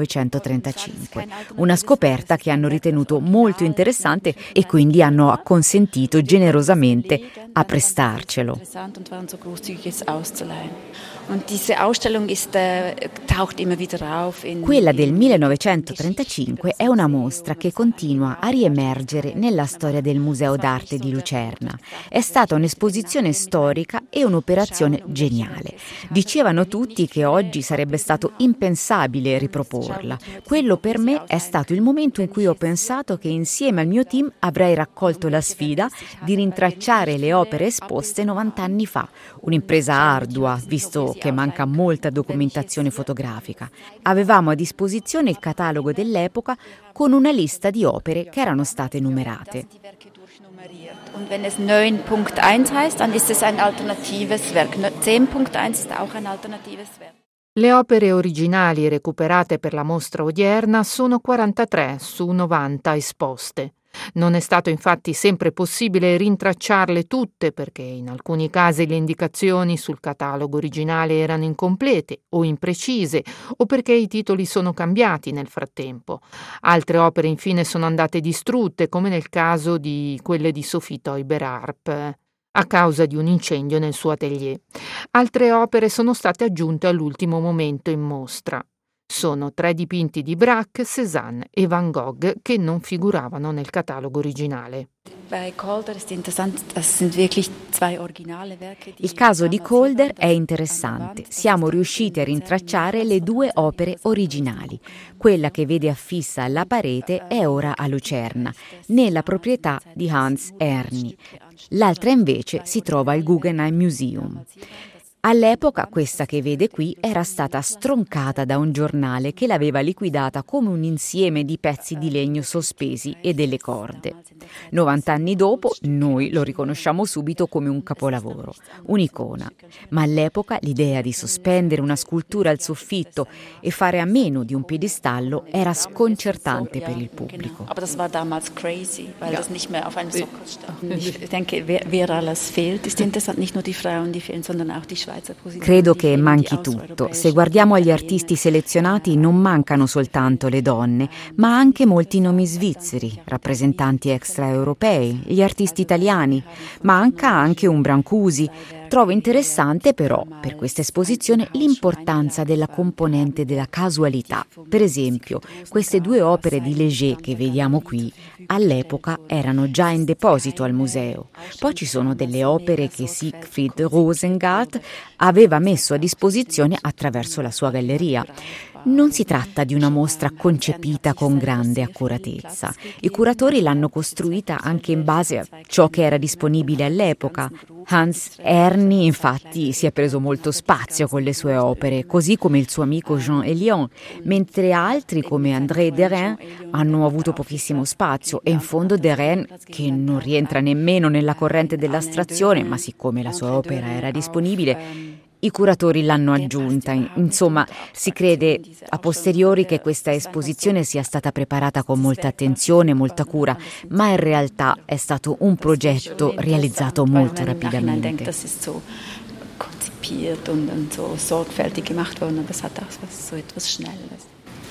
1935. Una scoperta che hanno ritenuto molto interessante e quindi hanno acconsentito generosamente a prestarcelo. Quella del 1935 è una mostra che continua a riemergere nella storia del Museo d'Arte di Lucerna. È stata un'esposizione storica e un'operazione geniale. Dicevano tutti che oggi sarebbe stato impensabile riproporla. Quello per me è stato il momento in cui ho pensato che insieme al mio team avrei raccolto la sfida di rintracciare le opere esposte 90 anni fa. Un'impresa ardua, visto che manca molta documentazione fotografica. Avevamo a disposizione il catalogo dell'epoca con una lista di opere che erano state numerate. Und wenn es 9.1 heißt, dann ist es ein alternatives Werk. 10.1 ist auch ein alternatives Werk. Le opere originali recuperate per la mostra odierna sono 43 su 90 esposte. Non è stato infatti sempre possibile rintracciarle tutte perché in alcuni casi le indicazioni sul catalogo originale erano incomplete o imprecise o perché i titoli sono cambiati nel frattempo. Altre opere infine sono andate distrutte, come nel caso di quelle di Sophie Teuber-Arp, a causa di un incendio nel suo atelier. Altre opere sono state aggiunte all'ultimo momento in mostra. Sono 3 dipinti di Braque, Cézanne e Van Gogh che non figuravano nel catalogo originale. Il caso di Calder è interessante. Siamo riusciti a rintracciare le 2 opere originali. Quella che vede affissa alla parete è ora a Lucerna, nella proprietà di Hans Erni. L'altra invece si trova al Guggenheim Museum. All'epoca questa che vede qui era stata stroncata da un giornale che l'aveva liquidata come un insieme di pezzi di legno sospesi e delle corde. 90 anni dopo noi lo riconosciamo subito come un capolavoro, un'icona, ma all'epoca l'idea di sospendere una scultura al soffitto e fare a meno di un piedistallo era sconcertante per il pubblico. Aber das war damals crazy, weil das nicht mehr auf einem Sockel stand. Ich denke, wer alles fehlt, ist interessant, nicht nur die Frauen, die fehlen, sondern auch die Schweizer. Credo che manchi tutto. Se guardiamo agli artisti selezionati non mancano soltanto le donne, ma anche molti nomi svizzeri, rappresentanti extraeuropei, gli artisti italiani, manca anche un Brancusi. Trovo interessante però, per questa esposizione, l'importanza della componente della casualità. Per esempio, queste 2 opere di Léger che vediamo qui, all'epoca erano già in deposito al museo. Poi ci sono delle opere che Siegfried Rosengart aveva messo a disposizione attraverso la sua galleria. Non si tratta di una mostra concepita con grande accuratezza. I curatori l'hanno costruita anche in base a ciò che era disponibile all'epoca. Hans Erni, infatti, si è preso molto spazio con le sue opere, così come il suo amico Jean Hélion, mentre altri come André Derain hanno avuto pochissimo spazio e in fondo Derain, che non rientra nemmeno nella corrente dell'astrazione, ma siccome la sua opera era disponibile, i curatori l'hanno aggiunta. Insomma, si crede a posteriori che questa esposizione sia stata preparata con molta attenzione e molta cura, ma in realtà è stato un progetto realizzato molto rapidamente. Konzipiert und so sorgfältig gemacht worden, aber es hat auch so etwas Schnelles.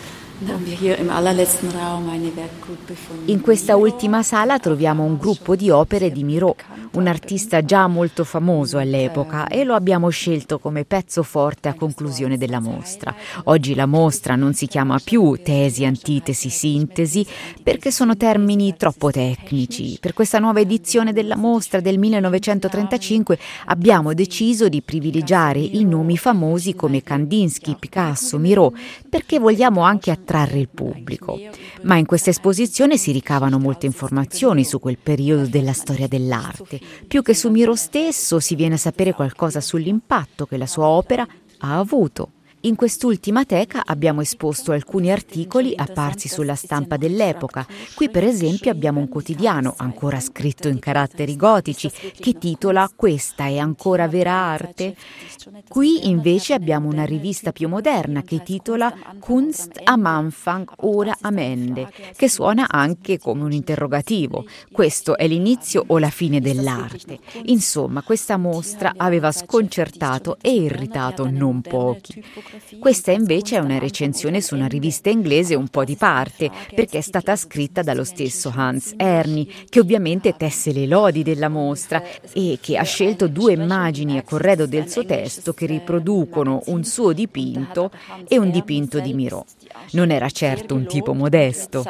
In questa ultima sala troviamo un gruppo di opere di Miro, un artista già molto famoso all'epoca, e lo abbiamo scelto come pezzo forte a conclusione della mostra. Oggi la mostra non si chiama più tesi, antitesi, sintesi, perché sono termini troppo tecnici. Per questa nuova edizione della mostra del 1935 abbiamo deciso di privilegiare i nomi famosi come Kandinsky, Picasso, Miro, perché vogliamo anche attrarre il pubblico. Ma in questa esposizione si ricavano molte informazioni su quel periodo della storia dell'arte. Più che su Miro stesso si viene a sapere qualcosa sull'impatto che la sua opera ha avuto. In quest'ultima teca abbiamo esposto alcuni articoli apparsi sulla stampa dell'epoca. Qui per esempio abbiamo un quotidiano, ancora scritto in caratteri gotici, che titola "Questa è ancora vera arte?". Qui invece abbiamo una rivista più moderna che titola "Kunst am Anfang, ora am Ende", che suona anche come un interrogativo. Questo è l'inizio o la fine dell'arte? Insomma, questa mostra aveva sconcertato e irritato non pochi. Questa invece è una recensione su una rivista inglese un po' di parte, perché è stata scritta dallo stesso Hans Erni, che ovviamente tesse le lodi della mostra e che ha scelto 2 immagini a corredo del suo testo che riproducono un suo dipinto e un dipinto di Miro. Non era certo un tipo modesto.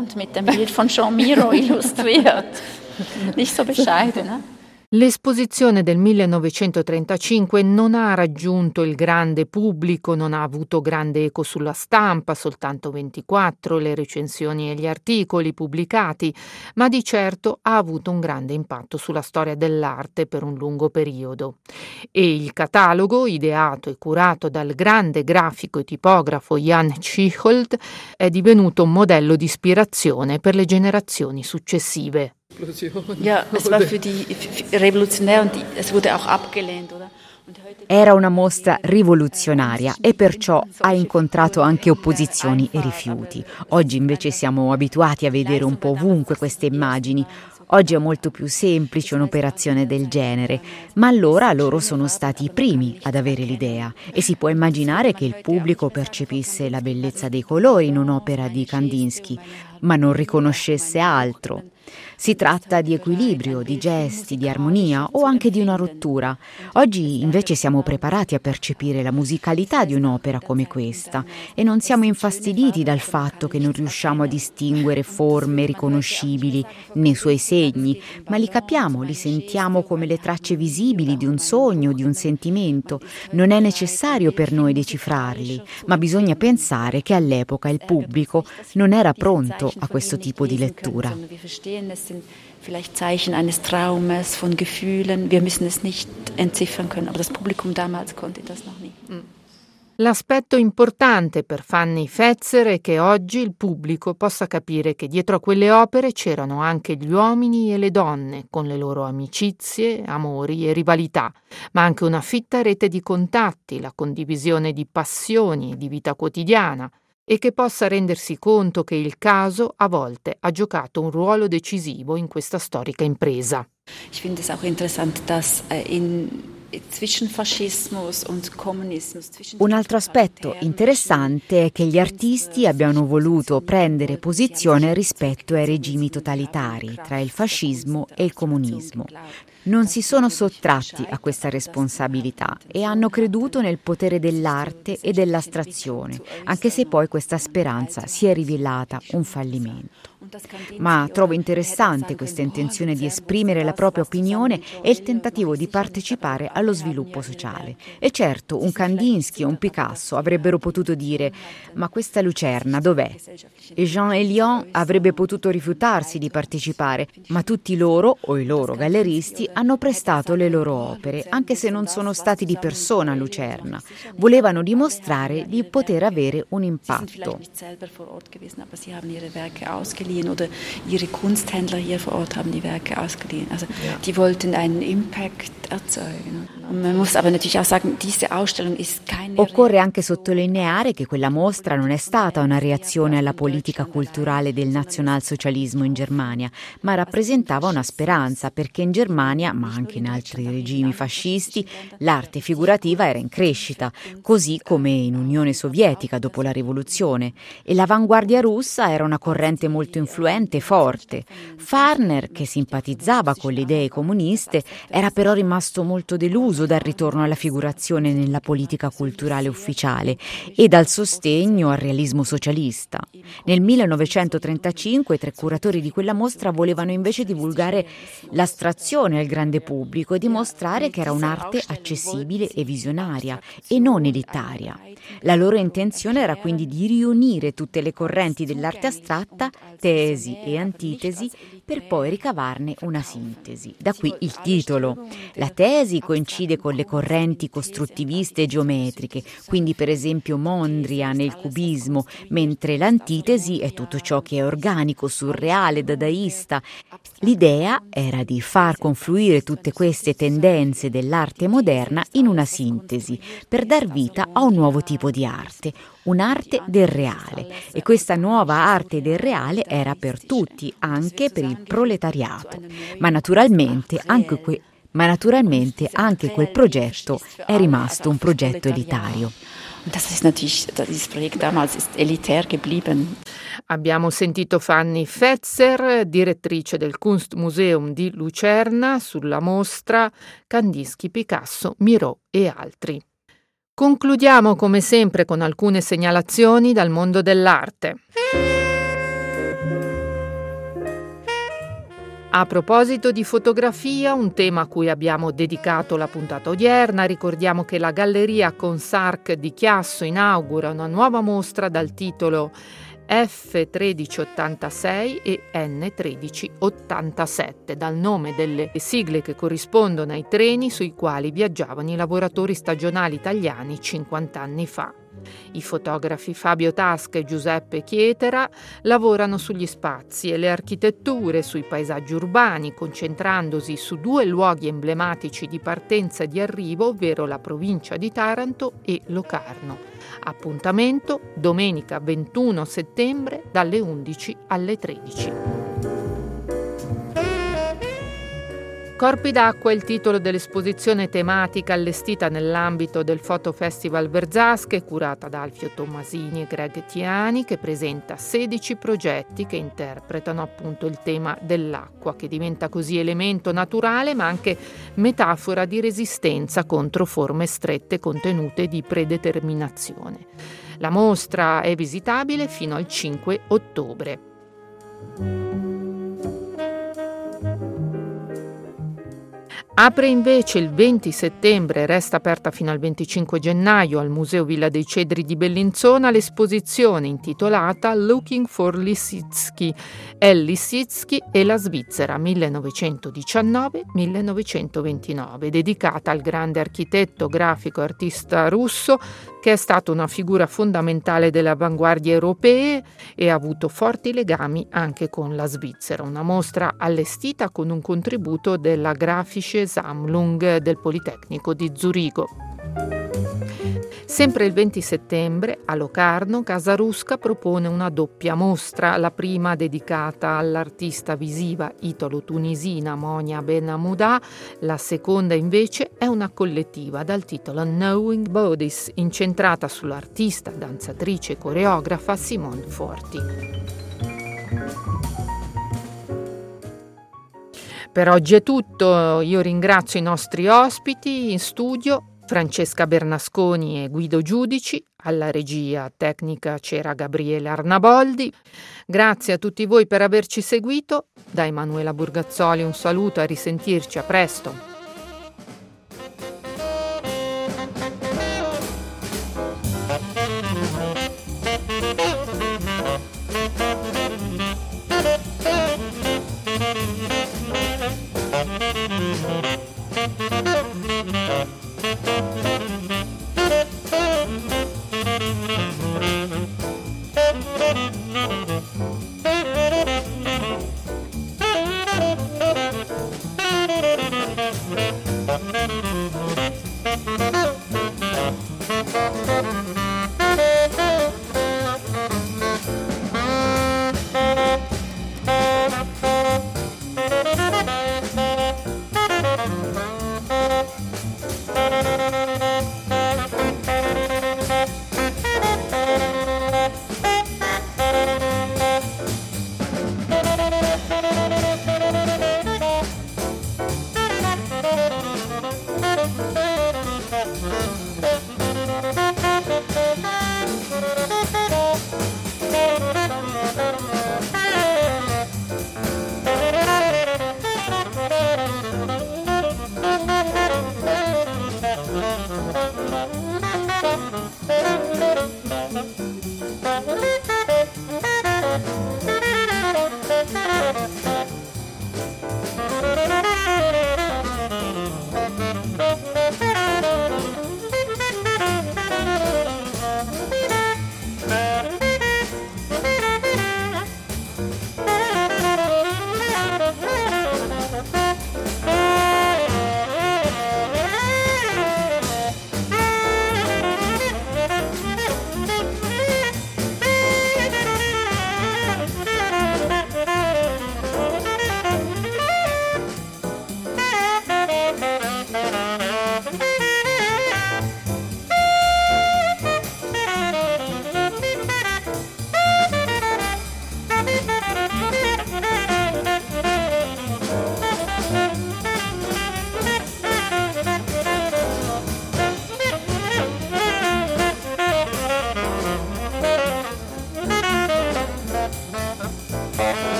Nicht so bescheiden, L'esposizione del 1935 non ha raggiunto il grande pubblico, non ha avuto grande eco sulla stampa, soltanto 24 le recensioni e gli articoli pubblicati, ma di certo ha avuto un grande impatto sulla storia dell'arte per un lungo periodo. E il catalogo, ideato e curato dal grande grafico e tipografo Jan Tschichold, è divenuto un modello di ispirazione per le generazioni successive. Ja, es war für die revolutionär und es wurde auch abgelehnt, oder? Era una mostra rivoluzionaria e perciò ha incontrato anche opposizioni e rifiuti. Oggi invece siamo abituati a vedere un po' ovunque queste immagini. Oggi è molto più semplice un'operazione del genere, ma allora loro sono stati i primi ad avere l'idea e si può immaginare che il pubblico percepisse la bellezza dei colori in un'opera di Kandinsky, ma non riconoscesse altro. Si tratta di equilibrio, di gesti, di armonia o anche di una rottura. Oggi invece siamo preparati a percepire la musicalità di un'opera come questa e non siamo infastiditi dal fatto che non riusciamo a distinguere forme riconoscibili nei suoi segni, ma li capiamo, li sentiamo come le tracce visibili di un sogno, di un sentimento. Non è necessario per noi decifrarli, ma bisogna pensare che all'epoca il pubblico non era pronto a questo tipo di lettura. Sind vielleicht Zeichen eines Traumes, von Gefühlen. Wir müssen es nicht entziffern können, aber das Publikum damals konnte das noch nicht. L'aspetto importante per Fanny Fetzer è che oggi il pubblico possa capire che dietro a quelle opere c'erano anche gli uomini e le donne, con le loro amicizie, amori e rivalità, ma anche una fitta rete di contatti, la condivisione di passioni e di vita quotidiana, e che possa rendersi conto che il caso a volte ha giocato un ruolo decisivo in questa storica impresa. Ich finde es auch interessant, dass zwischen Faschismus und Kommunismus. Un altro aspetto interessante è che gli artisti abbiano voluto prendere posizione rispetto ai regimi totalitari tra il fascismo e il comunismo. Non si sono sottratti a questa responsabilità e hanno creduto nel potere dell'arte e dell'astrazione, anche se poi questa speranza si è rivelata un fallimento. Ma trovo interessante questa intenzione di esprimere la propria opinione e il tentativo di partecipare allo sviluppo sociale. E certo, un Kandinsky o un Picasso avrebbero potuto dire «Ma questa lucerna dov'è?» E Jean Hélion avrebbe potuto rifiutarsi di partecipare, ma tutti loro o i loro galleristi hanno prestato le loro opere, anche se non sono stati di persona a Lucerna. Volevano dimostrare di poter avere un impatto. Oder ihre Kunsthändler hier vor Ort haben die Werke ausgeliehen. Also die wollten einen Impact erzeugen. Und man muss aber natürlich auch sagen, diese Ausstellung ist keine... Occorre anche sottolineare che quella mostra non è stata una reazione alla politica culturale del nazionalsocialismo in Germania, ma rappresentava una speranza, perché in Germania, ma anche in altri regimi fascisti, l'arte figurativa era in crescita, così come in Unione Sovietica dopo la rivoluzione, e l'avanguardia russa era una corrente molto influente e forte. Farner, che simpatizzava con le idee comuniste, era però rimasto molto deluso dal ritorno alla figurazione nella politica culturale ufficiale e dal sostegno al realismo socialista. Nel 1935 i tre curatori di quella mostra volevano invece divulgare l'astrazione al grande pubblico e dimostrare che era un'arte accessibile e visionaria e non elitaria. La loro intenzione era quindi di riunire tutte le correnti dell'arte astratta, tesi e antitesi, per poi ricavarne una sintesi. Da qui il titolo. La tesi coincide con le correnti costruttiviste e geometriche, quindi per esempio Mondrian e il cubismo, mentre l'antitesi è tutto ciò che è organico, surreale, dadaista. L'idea era di far confluire tutte queste tendenze dell'arte moderna in una sintesi, per dar vita a un nuovo tipo di arte, un'arte del reale, e questa nuova arte del reale era per tutti, anche per il proletariato. Ma naturalmente anche quel progetto è rimasto un progetto elitario. Dieses Projekt damals ist elitär geblieben. Abbiamo sentito Fanny Fetzer, direttrice del Kunstmuseum di Lucerna, sulla mostra Kandinsky, Picasso, Miró e altri. Concludiamo come sempre con alcune segnalazioni dal mondo dell'arte. A proposito di fotografia, un tema a cui abbiamo dedicato la puntata odierna, ricordiamo che la Galleria Consarc di Chiasso inaugura una nuova mostra dal titolo F1386 e N1387, dal nome delle sigle che corrispondono ai treni sui quali viaggiavano i lavoratori stagionali italiani 50 anni fa. I fotografi Fabio Tasca e Giuseppe Chietera lavorano sugli spazi e le architetture, sui paesaggi urbani, concentrandosi su due luoghi emblematici di partenza e di arrivo, ovvero la provincia di Taranto e Locarno. Appuntamento domenica 21 settembre dalle 11 alle 13. Corpi d'acqua è il titolo dell'esposizione tematica allestita nell'ambito del Photo Festival Verzasche, curata da Alfio Tommasini e Greg Tiani, che presenta 16 progetti che interpretano appunto il tema dell'acqua, che diventa così elemento naturale ma anche metafora di resistenza contro forme strette contenute di predeterminazione. La mostra è visitabile fino al 5 ottobre. Apre invece il 20 settembre e resta aperta fino al 25 gennaio al Museo Villa dei Cedri di Bellinzona l'esposizione intitolata Looking for Lissitzky, El Lissitzky e la Svizzera 1919-1929, dedicata al grande architetto, grafico e artista russo che è stato una figura fondamentale delle avanguardie europee e ha avuto forti legami anche con la Svizzera. Una mostra allestita con un contributo della Grafische Sammlung del Politecnico di Zurigo. Sempre il 20 settembre a Locarno Casa Rusca propone una doppia mostra, la prima dedicata all'artista visiva italo-tunisina Monia Benhamouda, la seconda invece è una collettiva dal titolo Knowing Bodies, incentrata sull'artista, danzatrice e coreografa Simone Forti. Per oggi è tutto, io ringrazio i nostri ospiti in studio, Francesca Bernasconi e Guido Giudici, alla regia tecnica c'era Gabriele Arnaboldi. Grazie a tutti voi per averci seguito, da Emanuela Burgazzoli un saluto, a risentirci, a presto.